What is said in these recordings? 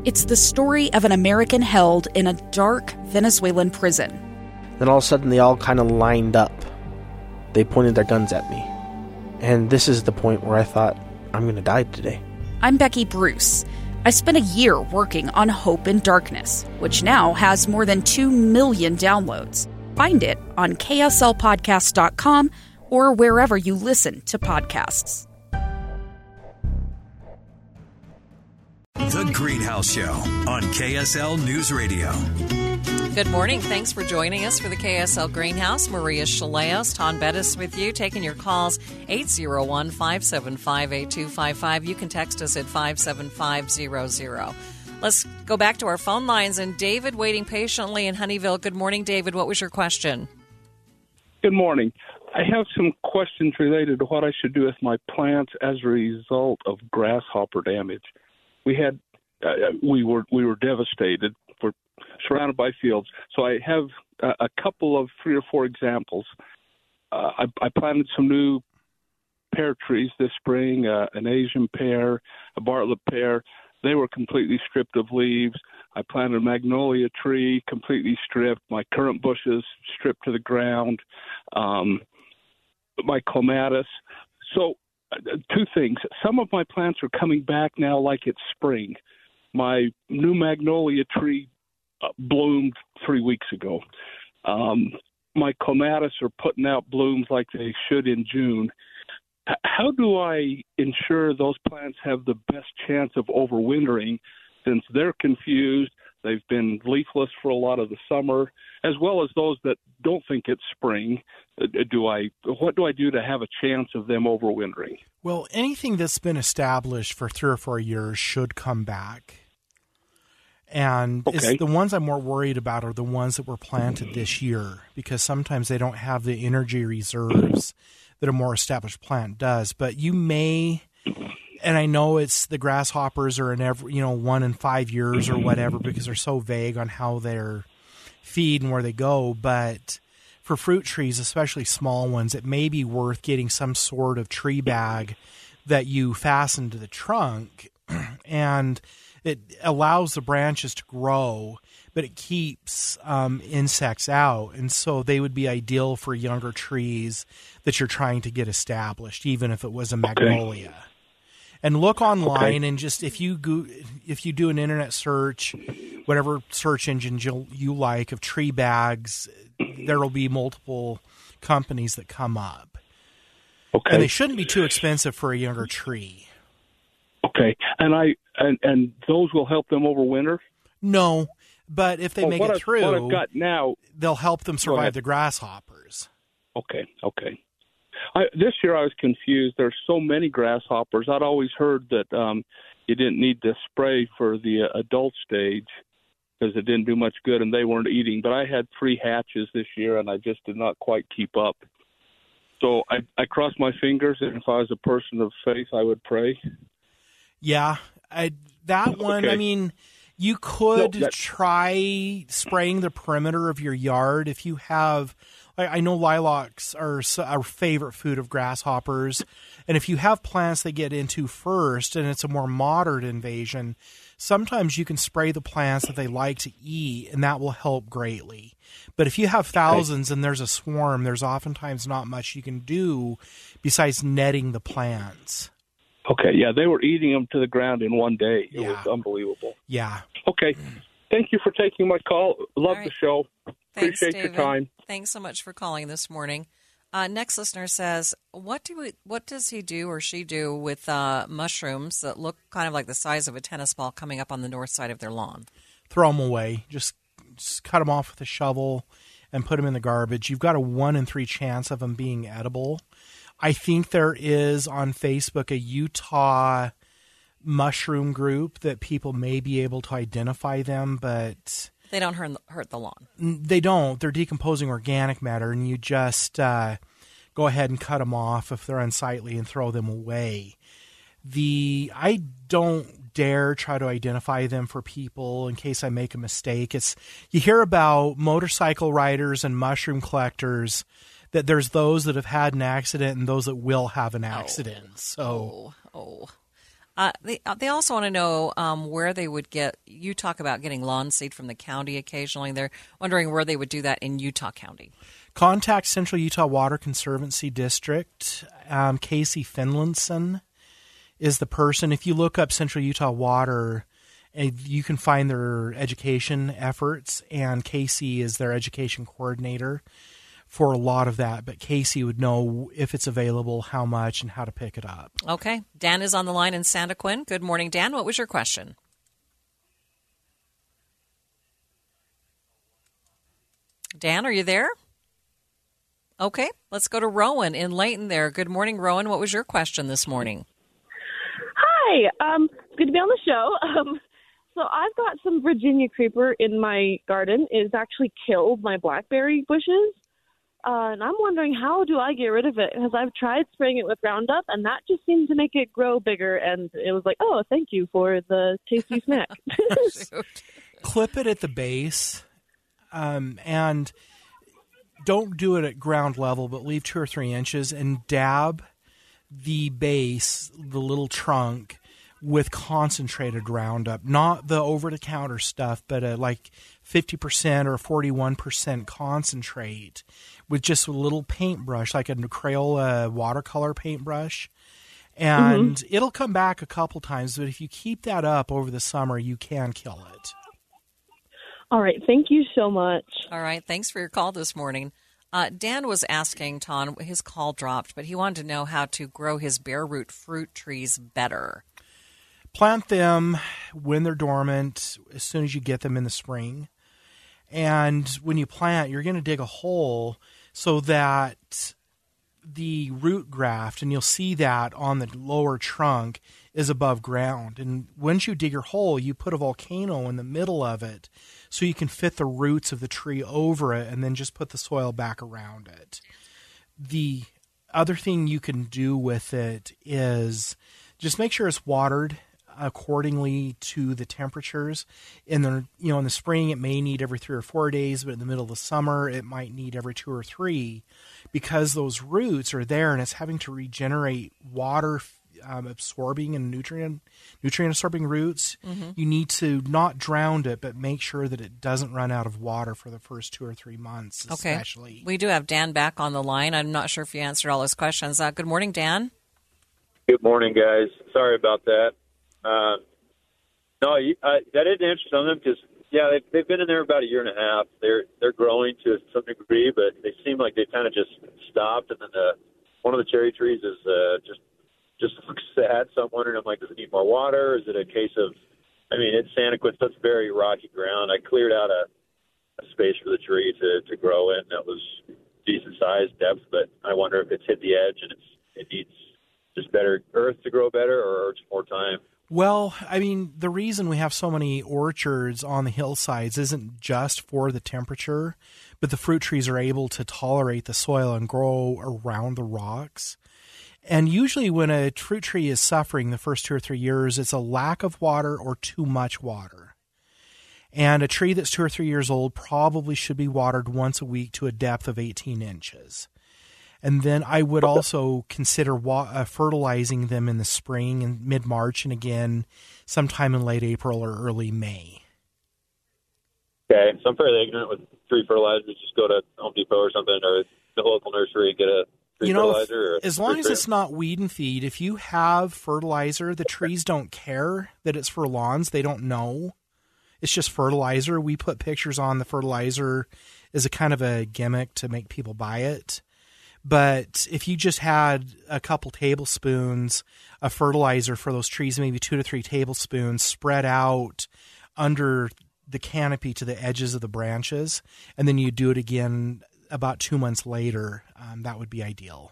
It's the story of an American held in a dark Venezuelan prison. Then all of a sudden they all kind of lined up. They pointed their guns at me. And this is the point where I thought, I'm going to die today. I'm Becky Bruce. I spent a year working on Hope in Darkness, which now has more than 2 million downloads. Find it on kslpodcast.com or wherever you listen to podcasts. The Greenhouse Show on KSL News Radio. Good morning. Thanks for joining us for the KSL Greenhouse. Maria Chaleos, Ton Bettis with you, taking your calls 801-575-8255. You can text us at 57500. Let's go back to our phone lines. And David waiting patiently in Honeyville. Good morning, David. What was your question? Good morning. I have some questions related to what I should do with my plants as a result of grasshopper damage. We were devastated. We're surrounded by fields. So I have a couple of 3 or 4 examples. I planted some new pear trees this spring, an Asian pear, a Bartlett pear. They were completely stripped of leaves. I planted a magnolia tree, completely stripped. My currant bushes stripped to the ground. My clematis. So 2 things. Some of my plants are coming back now like it's spring. My new magnolia tree bloomed 3 weeks ago. My clematis are putting out blooms like they should in June. How do I ensure those plants have the best chance of overwintering, since they're confused? They've been leafless for a lot of the summer, as well as those that don't think it's spring. What do I do to have a chance of them overwintering? Well, anything that's been established for 3 or 4 years should come back. And the ones I'm more worried about are the ones that were planted this year, because sometimes they don't have the energy reserves that a more established plant does. But you may, and I know it's the grasshoppers are in every, 1 in 5 years or whatever, because they're so vague on how they're feed and where they go. But for fruit trees, especially small ones, it may be worth getting some sort of tree bag that you fasten to the trunk, and it allows the branches to grow, but it keeps insects out. And so they would be ideal for younger trees that you're trying to get established, even if it was a magnolia. And look online, and just if you do an internet search, whatever search engine you like, of tree bags, there will be multiple companies that come up. Okay. And they shouldn't be too expensive for a younger tree. Okay. And those will help them overwinter? No, but if they make it through, what I've got now, they'll help them survive the grasshoppers. Okay. This year I was confused. There's so many grasshoppers. I'd always heard that you didn't need to spray for the adult stage because it didn't do much good and they weren't eating. But I had 3 hatches this year, and I just did not quite keep up. So I crossed my fingers, and if I was a person of faith, I would pray. Yeah, one, I mean, you could try spraying the perimeter of your yard if you have, I know lilacs are our favorite food of grasshoppers, and if you have plants they get into first and it's a more moderate invasion, sometimes you can spray the plants that they like to eat, and that will help greatly. But if you have thousands and there's a swarm, there's oftentimes not much you can do besides netting the plants. Okay, yeah, they were eating them to the ground in one day. It was unbelievable. Yeah. Okay, thank you for taking my call. Love the show. Thanks, Appreciate David. your time. Thanks so much for calling this morning. Next listener says, what does he do or she do with mushrooms that look kind of like the size of a tennis ball coming up on the north side of their lawn? Throw them away. Just cut them off with a shovel and put them in the garbage. You've got a 1 in 3 chance of them being edible. I think there is on Facebook a Utah mushroom group that people may be able to identify them, but they don't hurt the lawn. They don't. They're decomposing organic matter, and you just go ahead and cut them off if they're unsightly and throw them away. I don't dare try to identify them for people in case I make a mistake. You hear about motorcycle riders and mushroom collectors, that there's those that have had an accident and those that will have an accident. They also want to know where they would get. You talk about getting lawn seed from the county occasionally. They're wondering where they would do that in Utah County. Contact Central Utah Water Conservancy District. Casey Finlinson is the person. If you look up Central Utah Water, you can find their education efforts, and Casey is their education coordinator for a lot of that. But Casey would know if it's available, how much, and how to pick it up. Okay. Dan is on the line in Santaquin. Good morning, Dan. What was your question? Dan, are you there? Okay. Let's go to Rowan in Layton there. Good morning, Rowan. What was your question this morning? Hi. It's good to be on the show. So I've got some Virginia creeper in my garden. It's actually killed my blackberry bushes. And I'm wondering, how do I get rid of it? Because I've tried spraying it with Roundup, and that just seemed to make it grow bigger. And it was like, oh, thank you for the tasty snack. Clip it at the base, and don't do it at ground level, but leave 2 or 3 inches and dab the base, the little trunk, with concentrated Roundup, not the over-the-counter stuff, but like 50% or 41% concentrate with just a little paintbrush, like a Crayola watercolor paintbrush. And it'll come back a couple times, but if you keep that up over the summer, you can kill it. All right. Thank you so much. All right. Thanks for your call this morning. Dan was asking, Ton, his call dropped, but he wanted to know how to grow his bare root fruit trees better. Plant them when they're dormant, as soon as you get them in the spring. And when you plant, you're going to dig a hole so that the root graft, and you'll see that on the lower trunk, is above ground. And once you dig your hole, you put a volcano in the middle of it so you can fit the roots of the tree over it and then just put the soil back around it. The other thing you can do with it is just make sure it's watered accordingly to the temperatures. In the spring, it may need every 3 or 4 days, but in the middle of the summer, it might need every 2 or 3, because those roots are there and it's having to regenerate water absorbing and nutrient absorbing roots. You need to not drown it, but make sure that it doesn't run out of water for the first 2 or 3 months, especially. Okay. We do have Dan back on the line. I'm not sure if you answered all his questions. Good morning, Dan. Good morning, guys. Sorry about that. I didn't answer some of them because, they've been in there about a year and a half. They're growing to some degree, but they seem like they kind of just stopped. And then one of the cherry trees is just looks sad. So I'm wondering, does it need more water? Is it a case of, it's Santaquin, so it's very rocky ground. I cleared out a space for the tree to grow in that was decent size, depth, but I wonder if it's hit the edge and it needs just better earth to grow better, or just more time. Well, the reason we have so many orchards on the hillsides isn't just for the temperature, but the fruit trees are able to tolerate the soil and grow around the rocks. And usually when a fruit tree is suffering the first 2 or 3 years, it's a lack of water or too much water. And a tree that's 2 or 3 years old probably should be watered once a week to a depth of 18 inches. And then I would also consider fertilizing them in the spring and mid-March, and again sometime in late April or early May. Okay, so I'm fairly ignorant with tree fertilizer. Just go to Home Depot or something, or the local nursery and get a tree fertilizer. As long as it's not weed and feed, if you have fertilizer, the trees don't care that it's for lawns. They don't know. It's just fertilizer. We put pictures on the fertilizer as a kind of a gimmick to make people buy it. But if you just had a couple tablespoons of fertilizer for those trees, maybe 2 to 3 tablespoons spread out under the canopy to the edges of the branches, and then you do it again about 2 months later, that would be ideal.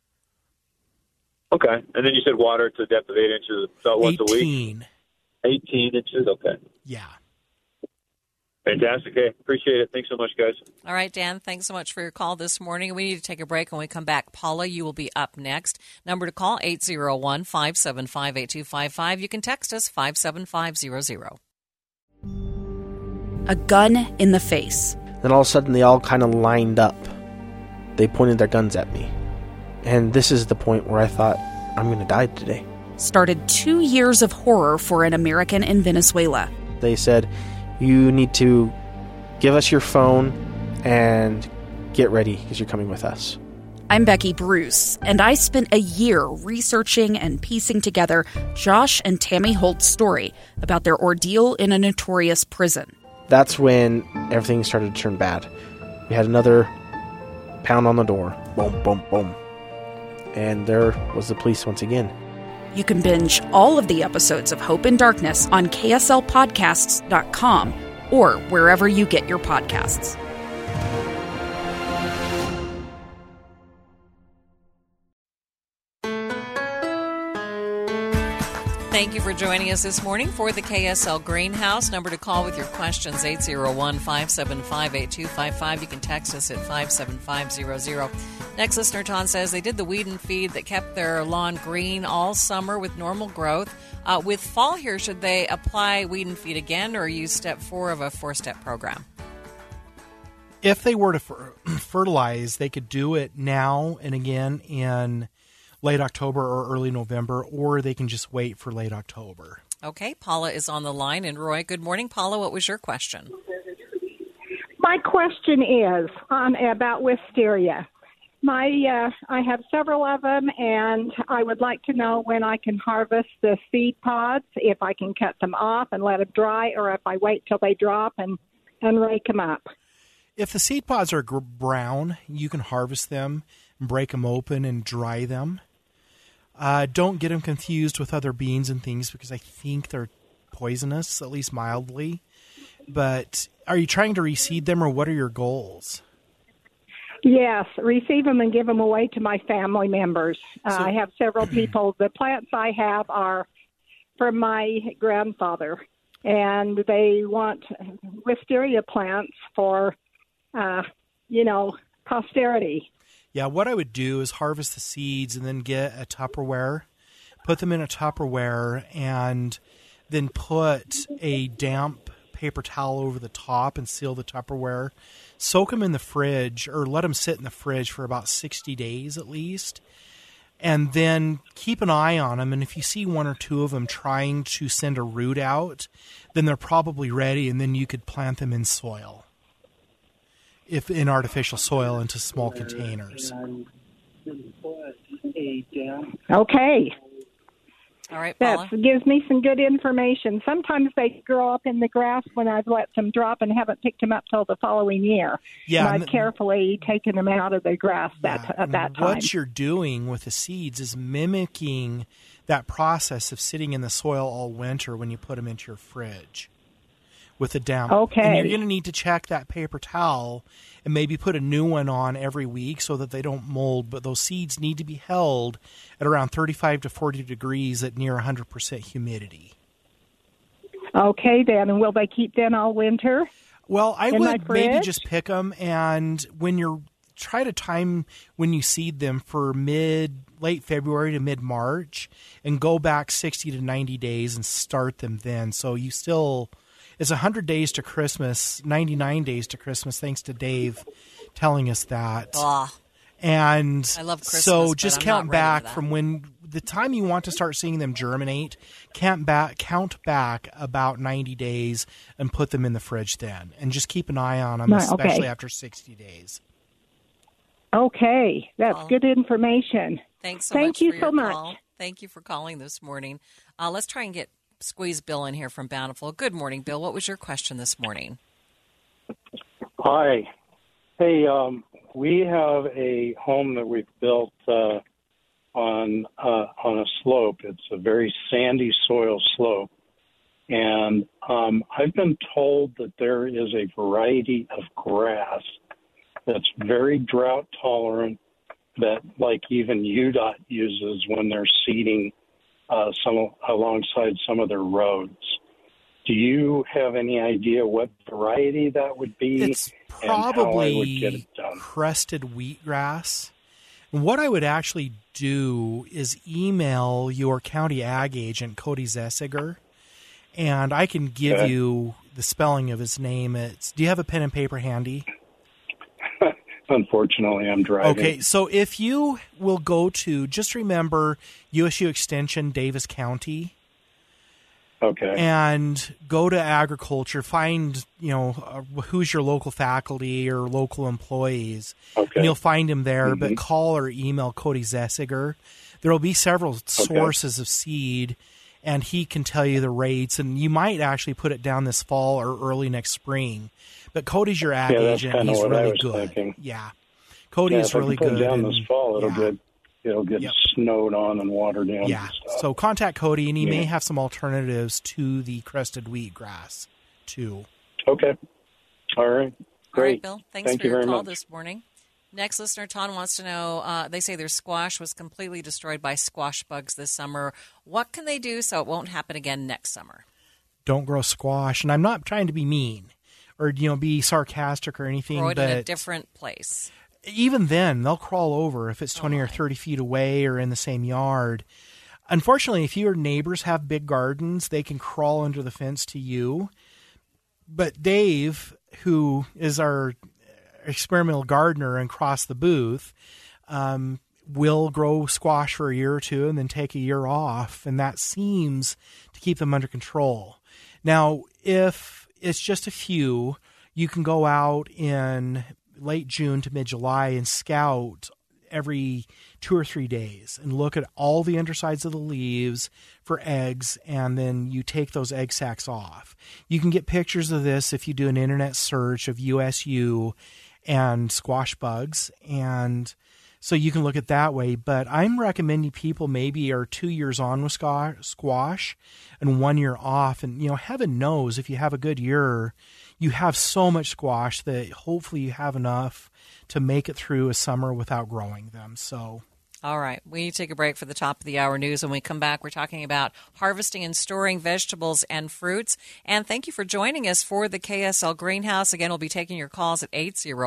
Okay. And then you said water to a depth of 8 inches about once a week? 18 inches, okay. Yeah. Fantastic. Hey, appreciate it. Thanks so much, guys. All right, Dan, thanks so much for your call this morning. We need to take a break. When we come back, Paula, you will be up next. Number to call, 801-575-8255. You can text us, 57500. A gun in the face. Then all of a sudden they all kind of lined up. They pointed their guns at me. And this is the point where I thought, I'm going to die today. started 2 years of horror for an American in Venezuela. They said, you need to give us your phone and get ready because you're coming with us. I'm Becky Bruce, and I spent a year researching and piecing together Josh and Tammy Holt's story about their ordeal in a notorious prison. That's when everything started to turn bad. We had another pound on the door. Boom, boom, boom. And there was the police once again. You can binge all of the episodes of Hope in Darkness on KSLPodcasts.com or wherever you get your podcasts. Thank you for joining us this morning for the KSL Greenhouse. Number to call with your questions, 801-575-8255. You can text us at 57500. Next listener, Ton, says they did the weed and feed that kept their lawn green all summer with normal growth. With fall here, should they apply weed and feed again or use step 4 of a 4-step program? If they were to fertilize, they could do it now and again in late October or early November, or they can just wait for late October. Okay, Paula is on the line. And Roy, good morning. Paula, what was your question? My question is about wisteria. I have several of them, and I would like to know when I can harvest the seed pods, if I can cut them off and let them dry, or if I wait till they drop and rake them up. If the seed pods are brown, you can harvest them, break them open, and dry them. Don't get them confused with other beans and things because I think they're poisonous, at least mildly. But are you trying to reseed them, or what are your goals? Yes, receive them and give them away to my family members. I have several people. The plants I have are from my grandfather, and they want wisteria plants for, posterity. Yeah, what I would do is harvest the seeds and then get a Tupperware, put them in a Tupperware, and then put a damp paper towel over the top and seal the Tupperware. Soak them in the fridge, or let them sit in the fridge for about 60 days at least, and then keep an eye on them. And if you see one or two of them trying to send a root out, then they're probably ready, and then you could plant them in soil. If in artificial soil, into small containers. Okay. All right, Paula. That gives me some good information. Sometimes they grow up in the grass when I've let them drop and haven't picked them up till the following year. Yeah, and I've carefully taken them out of the grass at that time. What you're doing with the seeds is mimicking that process of sitting in the soil all winter when you put them into your fridge with a damp. Okay. And you're going to need to check that paper towel and maybe put a new one on every week so that they don't mold. But those seeds need to be held at around 35 to 40 degrees at near 100% humidity. Okay, then. And will they keep then all winter? Well, I would maybe just pick them, and when you're try to time when you seed them for late February to mid-March, and go back 60 to 90 days and start them then. So you still... It's 100 days to Christmas, 99 days to Christmas, thanks to Dave telling us that. And I love Christmas, so just count back from when the time you want to start seeing them germinate, count back about 90 days and put them in the fridge then. And just keep an eye on them, especially after 60 days. Okay, that's good information. Thanks Thank you so much. Thank you for calling this morning. Let's try and squeeze Bill in here from Bountiful. Good morning, Bill. What was your question this morning? Hi. Hey, we have a home that we've built on a slope. It's a very sandy soil slope. And I've been told that there is a variety of grass that's very drought tolerant that like even UDOT uses when they're seeding alongside some of their roads. Do you have any idea what variety that would be? It's probably crested wheatgrass. And what I would actually do is email your county ag agent, Cody Zessiger, and I can give you the spelling of his name. Do you have a pen and paper handy? Unfortunately, I'm driving. Okay, so if you will go to, just remember USU Extension, Davis County. Okay. And go to agriculture, find, who's your local faculty or local employees. Okay. And you'll find him there, but call or email Cody Zessiger. There will be several sources of seed, and he can tell you the rates, and you might actually put it down this fall or early next spring. But Cody's your ag agent. He's really good. Thinking. Yeah. Cody is really good. If I put it down this fall, it'll get snowed on and watered down. Yeah. So contact Cody, and he may have some alternatives to the crested wheat grass, too. Okay. All right. Great. All right, Bill. Thanks Thank for your you very call much. this morning. Next listener, Ton, wants to know, they say their squash was completely destroyed by squash bugs this summer. What can they do so it won't happen again next summer? Don't grow squash. And I'm not trying to be mean or, be sarcastic or anything. Grow it in a different place. Even then, they'll crawl over if it's 20 or 30 feet away or in the same yard. Unfortunately, if your neighbors have big gardens, they can crawl under the fence to you. But Dave, who is our experimental gardener across the booth, will grow squash for a year or two and then take a year off, and that seems to keep them under control. Now, if it's just a few, you can go out in late June to mid-July and scout every 2 or 3 days and look at all the undersides of the leaves for eggs, and then you take those egg sacs off. You can get pictures of this if you do an internet search of USU and squash bugs, and so you can look at that way. But I'm recommending people maybe are 2 years on with squash and 1 year off. And, heaven knows if you have a good year, you have so much squash that hopefully you have enough to make it through a summer without growing them. So, all right. We take a break for the top of the hour news. When we come back, we're talking about harvesting and storing vegetables and fruits. And thank you for joining us for the KSL Greenhouse. Again, we'll be taking your calls at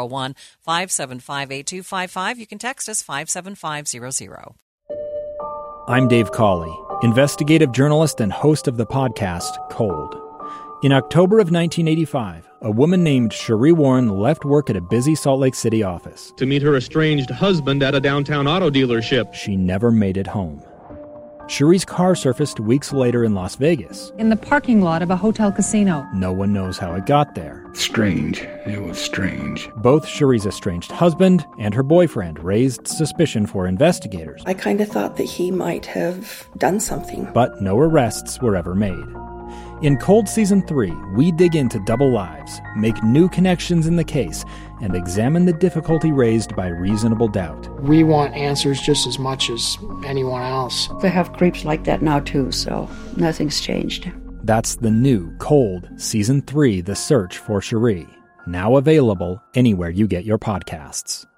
801-575-8255. You can text us 57500. I'm Dave Cawley, investigative journalist and host of the podcast Cold. In October of 1985, a woman named Cherie Warren left work at a busy Salt Lake City office to meet her estranged husband at a downtown auto dealership. She never made it home. Cherie's car surfaced weeks later in Las Vegas, in the parking lot of a hotel casino. No one knows how it got there. Strange. It was strange. Both Cherie's estranged husband and her boyfriend raised suspicion for investigators. I kind of thought that he might have done something. But no arrests were ever made. In Cold Season 3, we dig into double lives, make new connections in the case, and examine the difficulty raised by reasonable doubt. We want answers just as much as anyone else. They have creeps like that now too, so nothing's changed. That's the new Cold Season 3, The Search for Cherie. Now available anywhere you get your podcasts.